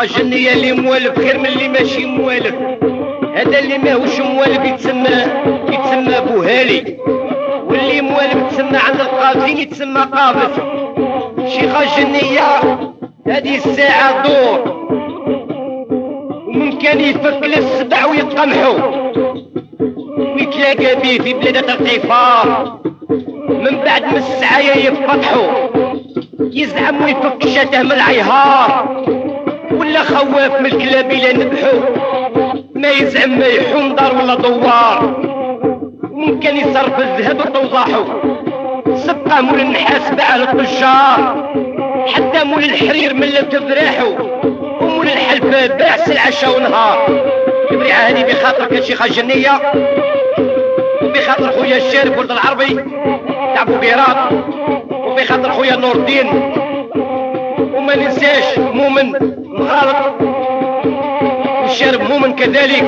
شيخة جنية اللي موالف خير من اللي ماشي موالف. هذا اللي ماهوش موالف يتسمى بوهالي، واللي موالف يتسمى عند القابلين يتسمى قابل. شيخة جنية هذه الساعة دور ومن كان يفك للسبع ويتقمحو ويتلاقى بيه في بلاد القفار، من بعد من السعايا يفتحو يزعم ويفك شاته من العيهار، ولا خواف من الكلاب الى نبحو ما يزعم ما يحوم دار ولا دوار، وممكن يصرف الذهب وطوضاحو سبقه مول النحاس باع للطجار، حتى مول الحرير من تفراحو، ومول الحلفة باع سلعة ونهار. البريعة هذه بخاطرك يا شيخة جنية، وبخاطر خويا الشارف ولد العربي تاع بوبيرات، وبخاطر خويا نور الدين، وما ننساش مؤمن مغالط والشارف مؤمن كذلك،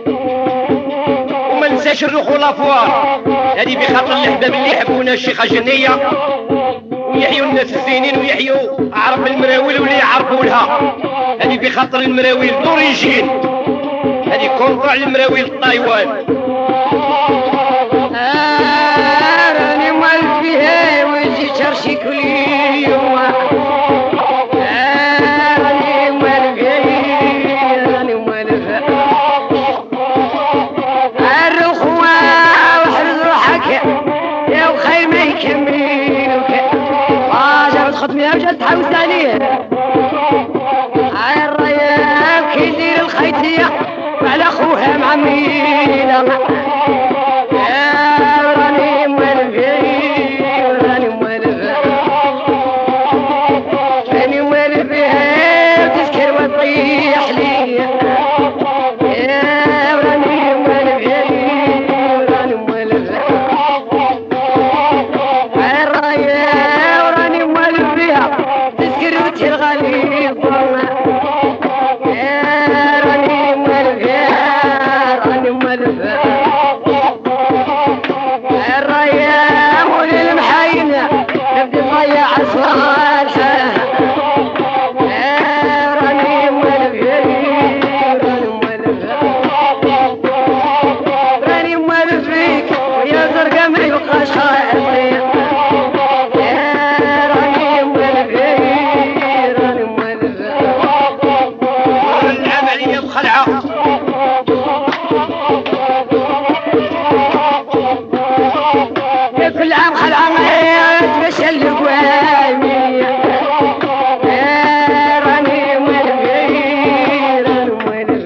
وما ننساش الروح والافوار. هذه بخاطر الاحباب اللي يحبونا الشيخة جنية ويحيوا الناس الزينين ويحيوا عرب المراويل واللي يعرفوا لها. هذه بخاطر المراويل دوريجين، هذه كونطرا المراويل طايوان. راني موالف فيها ويجي شرشي كل يوم، راني موالف فيها راني موالف الرخوة وحرز روحك يا وخير ما يكملوك، جابت خطمي وجات تحوس عليه الرياب كي يدير الخيتية وعلى خوها معميلة. راني موالف راني موالف راني موالف بها وتسكر وتطيح لي، راني موالف راني موالف الراية وراني موالف بها تسكر وتلغى لي الظلمة. راني موالف راني موالف الراية مول المحاينة نبدي ضيع صالحة. راني موالف راني موالف راني موالف فيك ويا زرقا ما يبقاش خايطين. راني موالف راني موالف العملية بخلعة كل عام خلعة تمشى القوامي. راني موالف راني موالف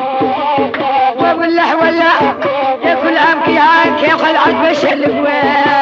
ولا يا كل عام كي خلعة تمشى القوامي.